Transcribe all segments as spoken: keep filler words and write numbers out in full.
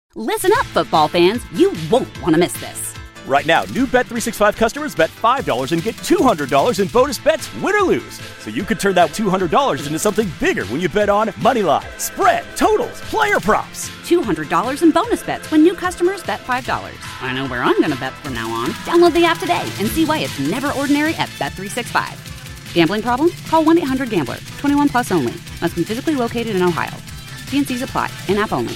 Listen up, football fans. You won't want to miss this. Right now, new Bet three sixty-five customers bet five dollars and get two hundred dollars in bonus bets, win or lose. So you could turn that two hundred dollars into something bigger when you bet on moneyline, spread, totals, player props. two hundred dollars in bonus bets when new customers bet five dollars. I know where I'm going to bet from now on. Download the app today and see why it's never ordinary at Bet three sixty-five. Gambling problem? Call one eight hundred gambler. twenty-one plus only. Must be physically located in Ohio. T and C's apply. In-app only.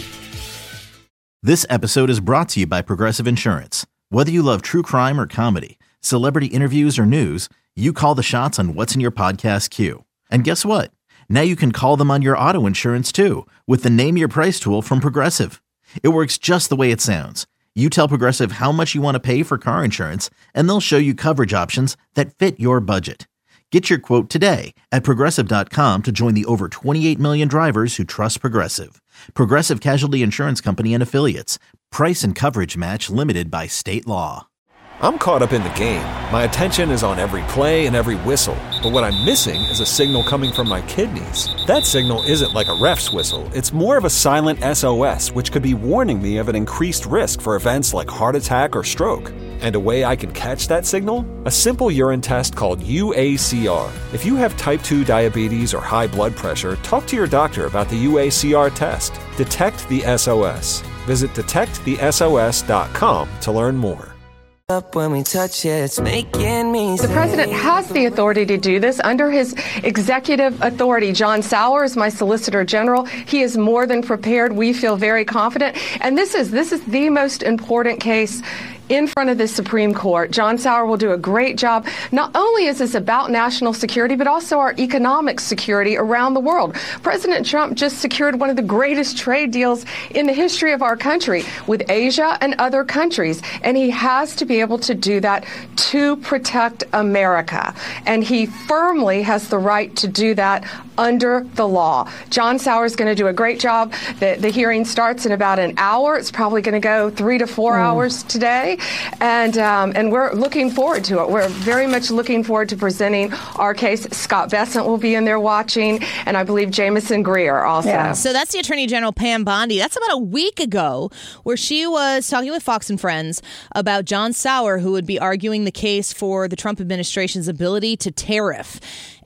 This episode is brought to you by Progressive Insurance. Whether you love true crime or comedy, celebrity interviews or news, you call the shots on what's in your podcast queue. And guess what? Now you can call them on your auto insurance too with the Name Your Price tool from Progressive. It works just the way it sounds. You tell Progressive how much you want to pay for car insurance, and they'll show you coverage options that fit your budget. Get your quote today at Progressive dot com to join the over twenty-eight million drivers who trust Progressive. Progressive Casualty Insurance Company and Affiliates. Price and coverage match limited by state law. I'm caught up in the game. My attention is on every play and every whistle. But what I'm missing is a signal coming from my kidneys. That signal isn't like a ref's whistle. It's more of a silent S O S, which could be warning me of an increased risk for events like heart attack or stroke. And a way I can catch that signal? A simple urine test called U A C R. If you have type two diabetes or high blood pressure, talk to your doctor about the U A C R test. Detect the S O S. Visit detect the S O S dot com to learn more. Up when we touch it, it's making me The president has the authority to do this under his executive authority. John Sauer is my Solicitor General. He is more than prepared. We feel very confident. And this is this is the most important case in front of the Supreme Court. John Sauer will do a great job. Not only is this about national security, but also our economic security around the world. President Trump just secured one of the greatest trade deals in the history of our country with Asia and other countries. And he has to be able to do that to protect America. And he firmly has the right to do that under the law. John Sauer is going to do a great job. The, the hearing starts in about an hour. It's probably going to go three to four mm. hours today. And um, and we're looking forward to it. We're very much looking forward to presenting our case. Scott Bessent will be in there watching, and I believe Jamison Greer also. Yeah. So that's the Attorney General Pam Bondi. That's about a week ago where she was talking with Fox and Friends about John Sauer, who would be arguing the case for the Trump administration's ability to tariff.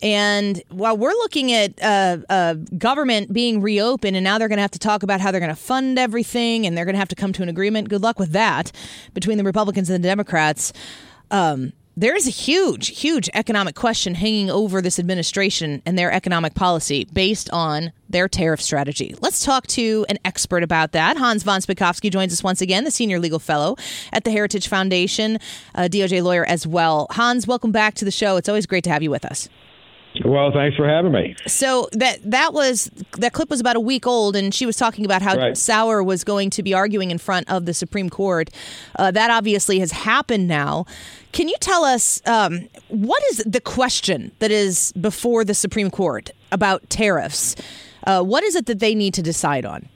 And while we're looking at uh, uh, government being reopened, and now they're going to have to talk about how they're going to fund everything, and they're going to have to come to an agreement. Good luck with that between the Republicans and the Democrats. Um, there is a huge, huge economic question hanging over this administration and their economic policy based on their tariff strategy. Let's talk to an expert about that. Hans von Spakovsky joins us once again, the Senior Legal Fellow at the Heritage Foundation, a D O J lawyer as well. Hans, welcome back to the show. It's always great to have you with us. Well, thanks for having me. So that that was that clip was about a week old, and she was talking about how right. Sauer was going to be arguing in front of the Supreme Court. Uh, that obviously has happened now. Can you tell us um, what is the question that is before the Supreme Court about tariffs? Uh, what is it that they need to decide on?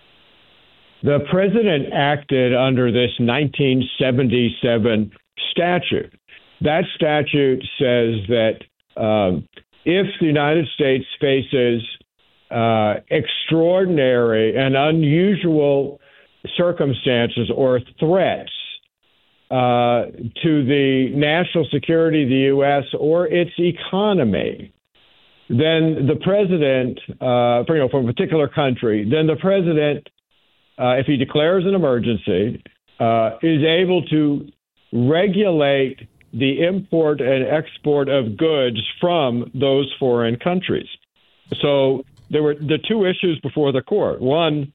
The president acted under this nineteen seventy-seven statute. That statute says that um, if the United States faces uh, extraordinary and unusual circumstances or threats uh, to the national security of the U S or its economy, then the president, uh, for, you know, from a particular country, then the president, uh, if he declares an emergency, uh, is able to regulate the import and export of goods from those foreign countries. So there were the two issues before the court. One,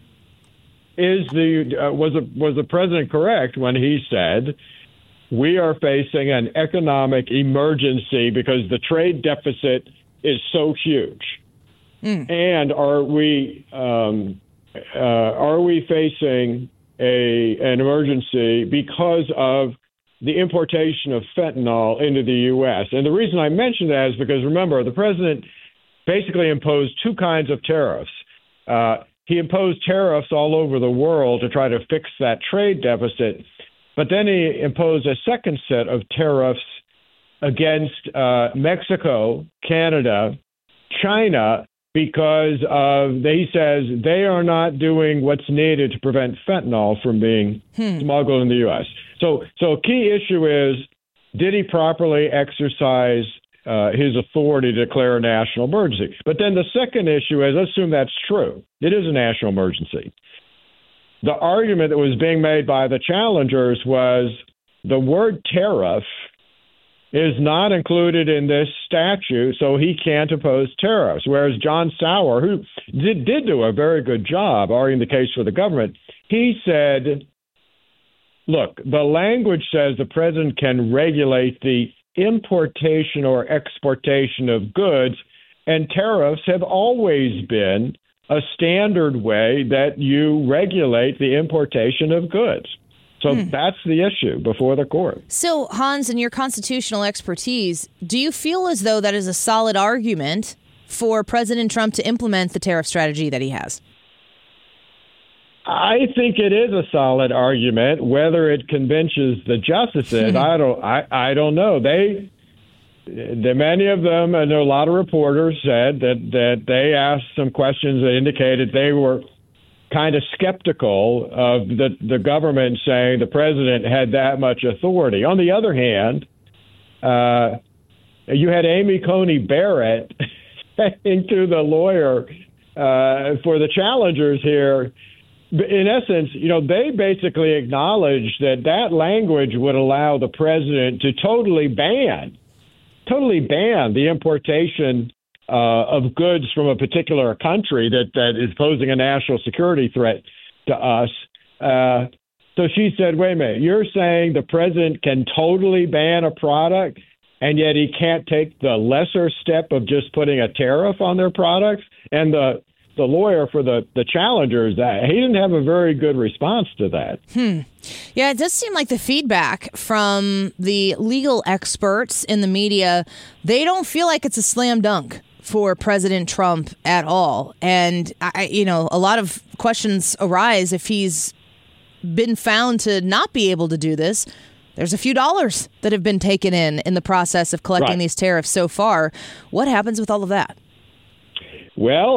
is the uh, was the, was the president correct when he said we are facing an economic emergency because the trade deficit is so huge, mm. and are we um, uh, are we facing a an emergency because of the importation of fentanyl into the U S? And the reason I mention that is because, remember, the president basically imposed two kinds of tariffs. Uh, he imposed tariffs all over the world to try to fix that trade deficit, but then he imposed a second set of tariffs against uh, Mexico, Canada, China, because of, he says, they are not doing what's needed to prevent fentanyl from being hmm. smuggled in the U S. So, so a key issue is, did he properly exercise uh, his authority to declare a national emergency? But then the second issue is, let's assume that's true. It is a national emergency. The argument that was being made by the challengers was the word tariff is not included in this statute, so he can't impose tariffs. Whereas John Sauer, who did, did do a very good job arguing the case for the government, he said, look, the language says the president can regulate the importation or exportation of goods, and tariffs have always been a standard way that you regulate the importation of goods. So hmm. that's the issue before the court. So, Hans, in your constitutional expertise, do you feel as though that is a solid argument for President Trump to implement the tariff strategy that he has? I think it is a solid argument. Whether it convinces the justices, I don't. I, I don't know. They, the, many of them, and a lot of reporters said that that they asked some questions that indicated they were kind of skeptical of the, the government saying the president had that much authority. On the other hand, uh, you had Amy Coney Barrett saying to the lawyer uh, for the challengers here, in essence, you know, they basically acknowledged that that language would allow the president to totally ban, totally ban the importation Uh, of goods from a particular country that, that is posing a national security threat to us. Uh, so she said, wait a minute, you're saying the president can totally ban a product and yet he can't take the lesser step of just putting a tariff on their products? And the the lawyer for the, the challengers, that he didn't have a very good response to that. Hmm. Yeah, it does seem like the feedback from the legal experts in the media, they don't feel like it's a slam dunk for President Trump at all. And, I, you know, a lot of questions arise if he's been found to not be able to do this. There's a few dollars that have been taken in in the process of collecting right. these tariffs so far. What happens with all of that? Well,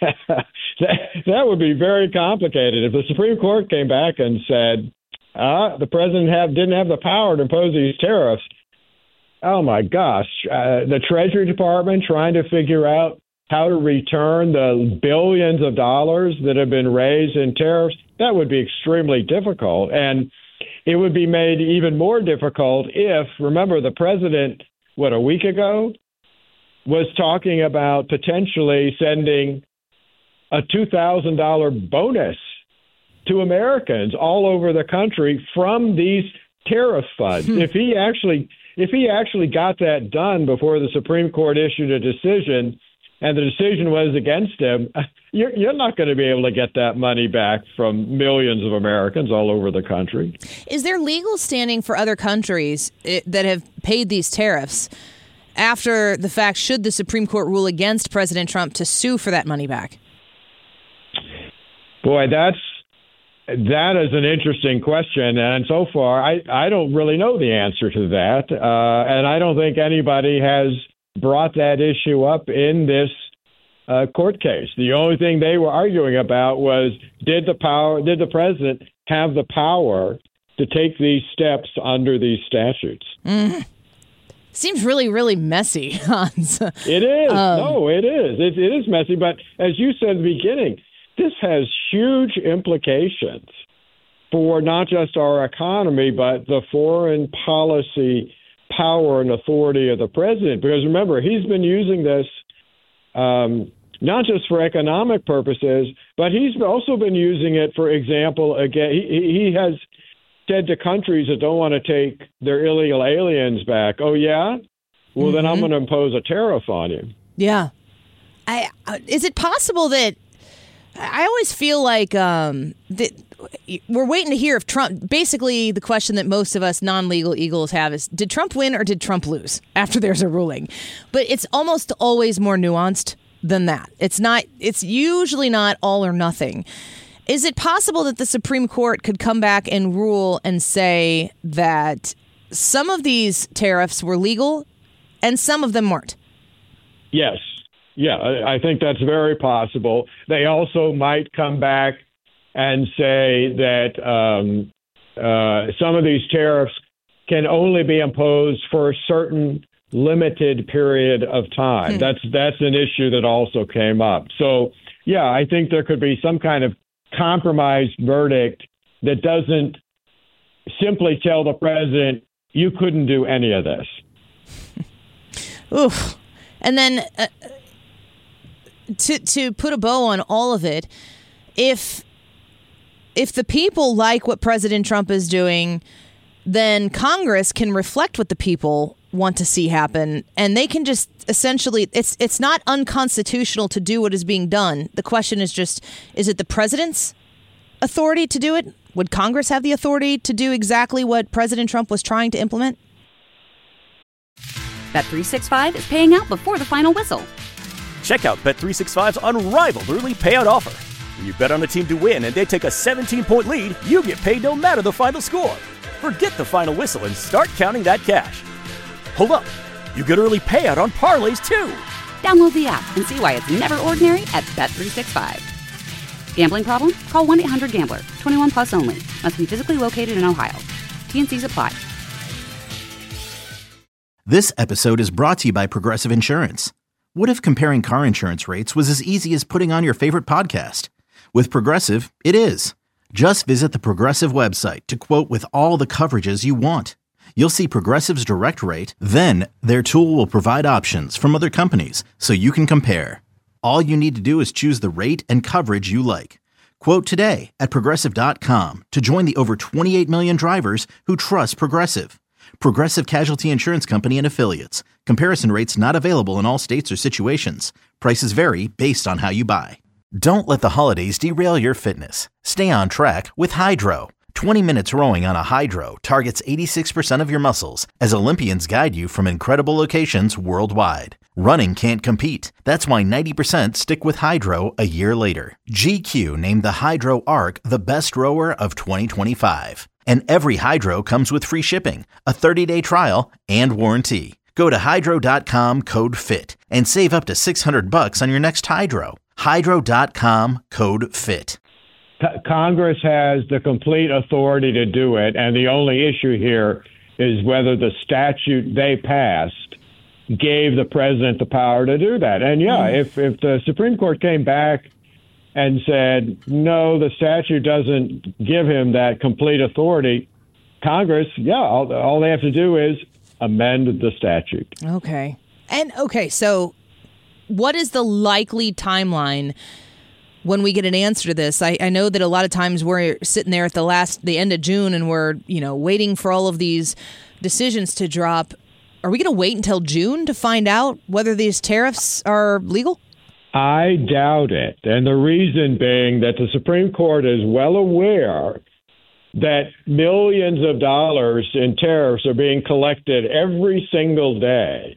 that, that would be very complicated. If the Supreme Court came back and said, uh, the president have, didn't have the power to impose these tariffs, oh, my gosh, uh, the Treasury Department trying to figure out how to return the billions of dollars that have been raised in tariffs, that would be extremely difficult. And it would be made even more difficult if, remember, the president, what, a week ago, was talking about potentially sending a two thousand dollars bonus to Americans all over the country from these tariff funds. If he actually... If he actually got that done before the Supreme Court issued a decision and the decision was against him, you're, you're not going to be able to get that money back from millions of Americans all over the country. Is there legal standing for other countries that have paid these tariffs after the fact, should the Supreme Court rule against President Trump, to sue for that money back? Boy, that's That is an interesting question, and so far, I, I don't really know the answer to that, uh, and I don't think anybody has brought that issue up in this uh, court case. The only thing they were arguing about was, did the power, did the president have the power to take these steps under these statutes? Mm. Seems really, really messy, Hans. It is. Um, no, it is. It, it is messy, but as you said at the beginning, this has huge implications for not just our economy, but the foreign policy power and authority of the president. Because remember, he's been using this um, not just for economic purposes, but he's also been using it, for example, again, he, he has said to countries that don't want to take their illegal aliens back, oh, yeah? Well, mm-hmm. then I'm going to impose a tariff on you. Yeah. I, uh, is it possible that I always feel like um, that we're waiting to hear if Trump, basically the question that most of us non-legal eagles have is, did Trump win or did Trump lose after there's a ruling? But it's almost always more nuanced than that. It's not, it's usually not all or nothing. Is it possible that the Supreme Court could come back and rule and say that some of these tariffs were legal and some of them weren't? Yes. Yeah, I think that's very possible. They also might come back and say that um, uh, some of these tariffs can only be imposed for a certain limited period of time. Hmm. That's that's an issue that also came up. So, yeah, I think there could be some kind of compromised verdict that doesn't simply tell the president, you couldn't do any of this. Oof. And then uh, to to put a bow on all of it, if if the people like what President Trump is doing, then Congress can reflect what the people want to see happen, and they can just essentially, it's it's not unconstitutional to do what is being done. The question is just, is it the president's authority to do it? Would Congress have the authority to do exactly what President Trump was trying to implement? Bet three sixty-five is paying out before the final whistle. Check out Bet three sixty-five's unrivaled early payout offer. When you bet on a team to win and they take a seventeen-point lead, you get paid no matter the final score. Forget the final whistle and start counting that cash. Hold up. You get early payout on parlays, too. Download the app and see why it's never ordinary at Bet three sixty-five. Gambling problem? Call one eight hundred gambler. twenty-one plus only. Must be physically located in Ohio. T and C's apply. This episode is brought to you by Progressive Insurance. What if comparing car insurance rates was as easy as putting on your favorite podcast? With Progressive, it is. Just visit the Progressive website to quote with all the coverages you want. You'll see Progressive's direct rate, then their tool will provide options from other companies so you can compare. All you need to do is choose the rate and coverage you like. Quote today at Progressive dot com to join the over twenty-eight million drivers who trust Progressive. Progressive Casualty Insurance Company and Affiliates. Comparison rates not available in all states or situations. Prices vary based on how you buy. Don't let the holidays derail your fitness. Stay on track with Hydro. twenty minutes rowing on a Hydro targets eighty-six percent of your muscles as Olympians guide you from incredible locations worldwide. Running can't compete. That's why ninety percent stick with Hydro a year later. G Q named the Hydro Arc the best rower of twenty twenty-five. And every Hydro comes with free shipping, a thirty-day trial, and warranty. Go to hydro dot com, code FIT, and save up to six hundred bucks on your next Hydro. hydro dot com, code FIT. Congress has the complete authority to do it, and the only issue here is whether the statute they passed gave the president the power to do that. And yeah, mm. if, if the Supreme Court came back and said, no, the statute doesn't give him that complete authority, Congress, yeah, all, all they have to do is amend the statute. Okay. And okay, so what is the likely timeline when we get an answer to this? I, I know that a lot of times we're sitting there at the last, the end of June, and we're, you know, waiting for all of these decisions to drop. Are we going to wait until June to find out whether these tariffs are legal? I doubt it. And the reason being that the Supreme Court is well aware that millions of dollars in tariffs are being collected every single day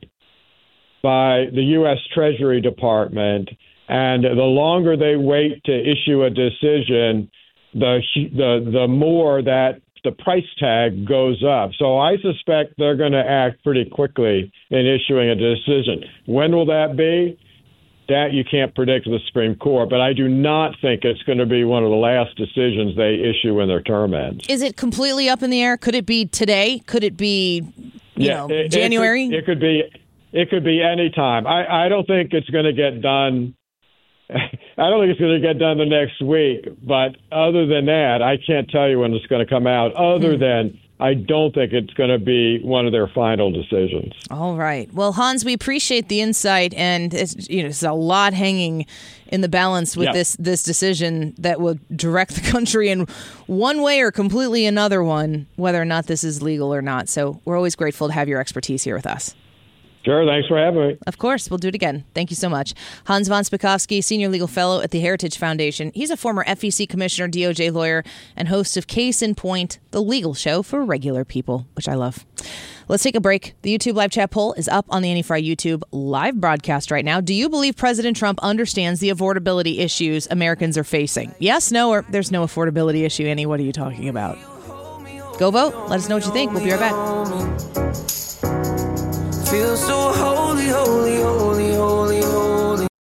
by the U S Treasury Department. And the longer they wait to issue a decision, the the the more that the price tag goes up. So I suspect they're going to act pretty quickly in issuing a decision. When will that be? That you can't predict with the Supreme Court, but I do not think it's going to be one of the last decisions they issue when their term ends. Is it completely up in the air? Could it be today? Could it be, you yeah, know, it, January? It could, it could be. It could be any time. I, I don't think it's going to get done. I don't think it's going to get done the next week. But other than that, I can't tell you when it's going to come out. Other hmm. than I don't think it's going to be one of their final decisions. All right. Well, Hans, we appreciate the insight, and it's, you know, it's a lot hanging in the balance with yep. this this decision that will direct the country in one way or completely another one, whether or not this is legal or not. So we're always grateful to have your expertise here with us. Sure. Thanks for having me. Of course. We'll do it again. Thank you so much. Hans von Spakovsky, Senior Legal Fellow at the Heritage Foundation. He's a former F E C Commissioner, D O J lawyer, and host of Case in Point, the legal show for regular people, which I love. Let's take a break. The YouTube live chat poll is up on the Annie Frey YouTube live broadcast right now. Do you believe President Trump understands the affordability issues Americans are facing? Yes, no, or there's no affordability issue, Annie. What are you talking about? Go vote. Let us know what you think. We'll be right back. Feel so holy, holy, holy, holy, holy.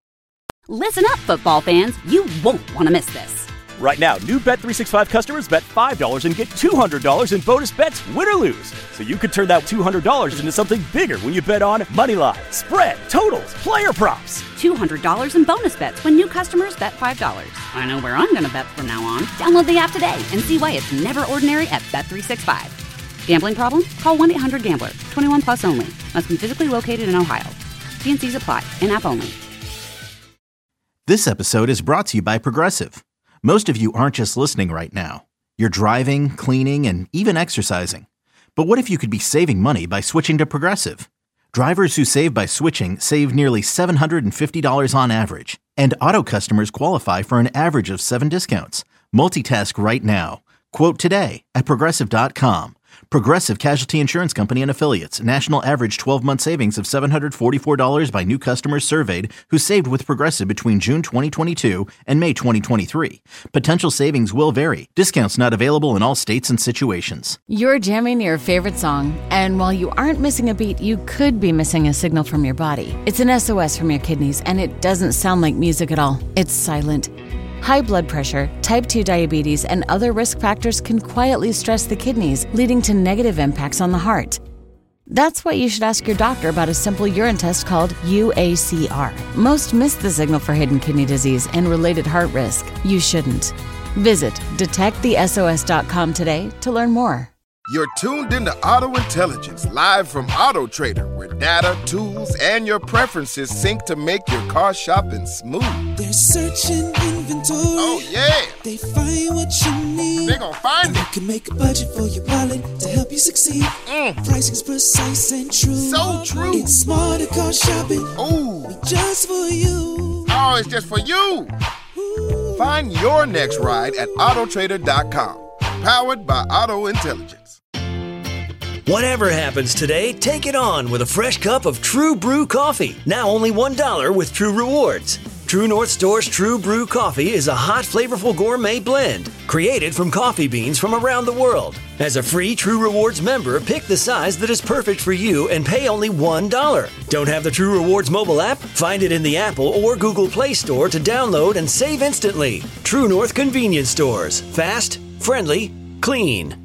Listen up, football fans. You won't want to miss this. Right now, new Bet three sixty-five customers bet five dollars and get two hundred dollars in bonus bets, win or lose. So you could turn that two hundred dollars into something bigger when you bet on money line, spread, totals, player props. two hundred dollars in bonus bets when new customers bet five dollars. I know where I'm going to bet from now on. Download the app today and see why it's never ordinary at Bet three sixty-five. Gambling problem? Call one eight hundred gambler. twenty-one plus only. Must be physically located in Ohio. T and C's apply. In-app only. This episode is brought to you by Progressive. Most of you aren't just listening right now. You're driving, cleaning, and even exercising. But what if you could be saving money by switching to Progressive? Drivers who save by switching save nearly seven hundred fifty dollars on average. And auto customers qualify for an average of seven discounts. Multitask right now. Quote today at Progressive dot com. Progressive Casualty Insurance Company and Affiliates. National average twelve-month savings of seven hundred forty-four dollars by new customers surveyed who saved with Progressive between June twenty twenty-two and May twenty twenty-three. Potential savings will vary. Discounts not available in all states and situations. You're jamming your favorite song, and while you aren't missing a beat, you could be missing a signal from your body. It's an S O S from your kidneys, and it doesn't sound like music at all. It's silent. High blood pressure, type two diabetes, and other risk factors can quietly stress the kidneys, leading to negative impacts on the heart. That's why you should ask your doctor about a simple urine test called U A C R. Most miss the signal for hidden kidney disease and related heart risk. You shouldn't. Visit detect the S O S dot com today to learn more. You're tuned into Auto Intelligence, live from Auto Trader, where data, tools, and your preferences sync to make your car shopping smooth. They're searching inventory. Oh, yeah. They find what you need. They're gonna find and it. You can make a budget for your wallet to help you succeed. Mm. Pricing's precise and true. So true. It's smarter car shopping. Ooh. Just for you. Oh, it's just for you. Ooh. Find your next ride at Auto Trader dot com. Powered by Auto Intelligence. Whatever happens today, take it on with a fresh cup of True Brew coffee. Now only one dollar with True Rewards. True North Store's True Brew coffee is a hot, flavorful gourmet blend created from coffee beans from around the world. As a free True Rewards member, pick the size that is perfect for you and pay only one dollar. Don't have the True Rewards mobile app? Find it in the Apple or Google Play Store to download and save instantly. True North Convenience Stores. Fast, friendly, clean.